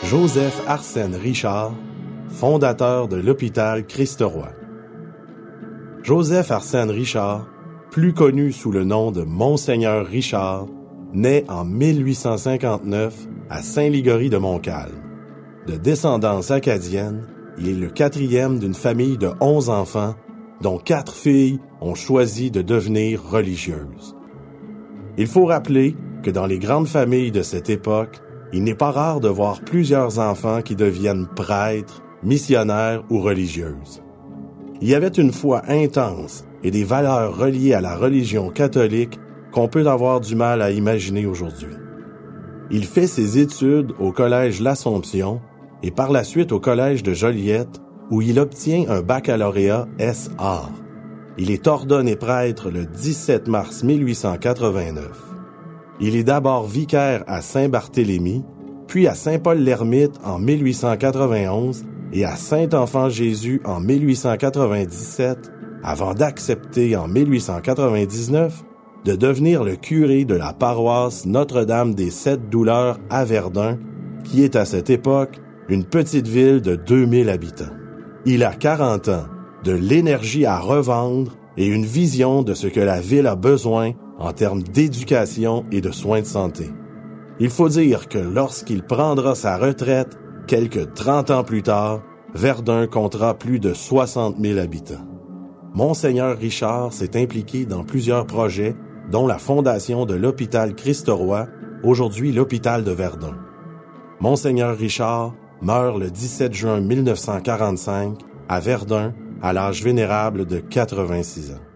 Joseph Arsène Richard, fondateur de l'hôpital Christ-Roi. Joseph Arsène Richard, plus connu sous le nom de Monseigneur Richard, naît en 1859 à Saint-Ligory de Montcalm. De descendance acadienne, il est le quatrième d'une famille de 11 enfants, dont 4 filles ont choisi de devenir religieuses. Il faut rappeler que dans les grandes familles de cette époque, il n'est pas rare de voir plusieurs enfants qui deviennent prêtres, missionnaires ou religieuses. Il y avait une foi intense et des valeurs reliées à la religion catholique qu'on peut avoir du mal à imaginer aujourd'hui. Il fait ses études au collège L'Assomption et par la suite au collège de Joliette, où il obtient un baccalauréat S.A. Il est ordonné prêtre le 17 mars 1889. Il est d'abord vicaire à Saint-Barthélemy, puis à Saint-Paul-l'Ermite en 1891 et à Saint-Enfant-Jésus en 1897, avant d'accepter en 1899 de devenir le curé de la paroisse Notre-Dame des Sept Douleurs à Verdun, qui est à cette époque une petite ville de 2000 habitants. Il a 40 ans, de l'énergie à revendre et une vision de ce que la ville a besoin en termes d'éducation et de soins de santé. Il faut dire que lorsqu'il prendra sa retraite, quelques 30 ans plus tard, Verdun comptera plus de 60 000 habitants. Monseigneur Richard s'est impliqué dans plusieurs projets, dont la fondation de l'hôpital Christ-Roi, aujourd'hui l'hôpital de Verdun. Monseigneur Richard meurt le 17 juin 1945 à Verdun, à l'âge vénérable de 86 ans.